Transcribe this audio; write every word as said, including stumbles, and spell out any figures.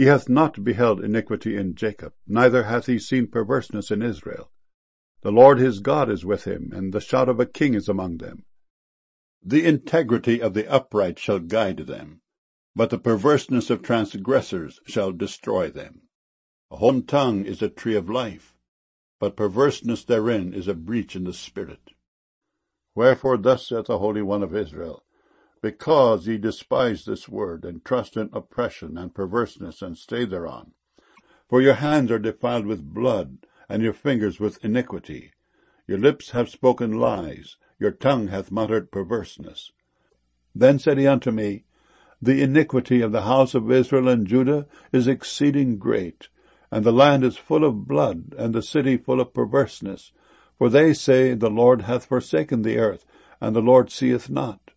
He hath not beheld iniquity in Jacob, neither hath he seen perverseness in Israel. The Lord his God is with him, and the shout of a king is among them. The integrity of the upright shall guide them, but the perverseness of transgressors shall destroy them. A home tongue is a tree of life, but perverseness therein is a breach in the spirit. Wherefore thus saith the Holy One of Israel, because ye despise this word, and trust in oppression and perverseness, and stay thereon. For your hands are defiled with blood, and your fingers with iniquity. Your lips have spoken lies, your tongue hath muttered perverseness. Then said he unto me, The iniquity of the house of Israel and Judah is exceeding great, and the land is full of blood, and the city full of perverseness. For they say, The Lord hath forsaken the earth, and the Lord seeth not.